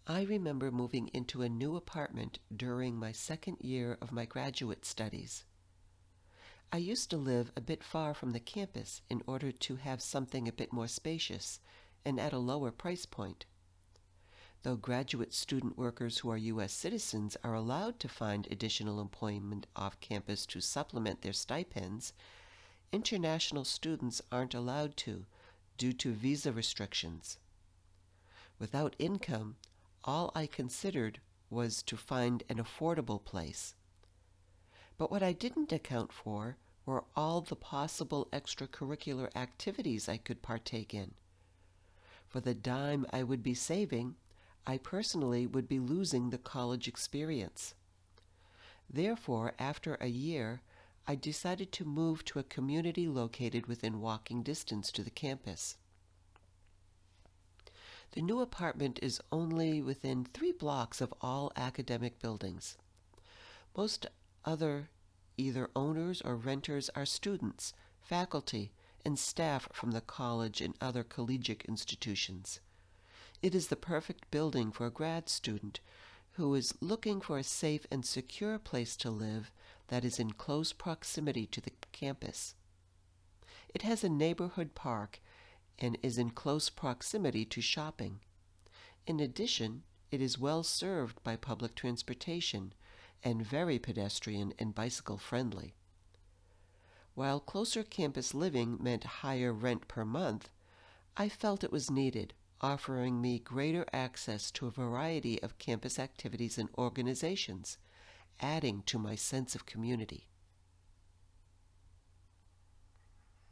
I remember moving into a new apartment during my second year of my graduate studies. I used to live a bit far from the campus in order to have something a bit more spacious and at a lower price point. Though graduate student workers who are U.S. citizens are allowed to find additional employment off campus to supplement their stipends, international students aren't allowed to due to visa restrictions. Without income, all I considered was to find an affordable place. But what I didn't account for were all the possible extracurricular activities I could partake in. For the dime I would be saving, I personally would be losing the college experience. Therefore, after a year, I decided to move to a community located within walking distance to the campus. The new apartment is only within 3 blocks of all academic buildings. Most other either owners or renters are students, faculty, and staff from the college and other collegiate institutions. It is the perfect building for a grad student who is looking for a safe and secure place to live that is in close proximity to the campus. It has a neighborhood park and is in close proximity to shopping. In addition, it is well served by public transportation and very pedestrian and bicycle friendly. While closer campus living meant higher rent per month, I felt it was needed, offering me greater access to a variety of campus activities and organizations, adding to my sense of community.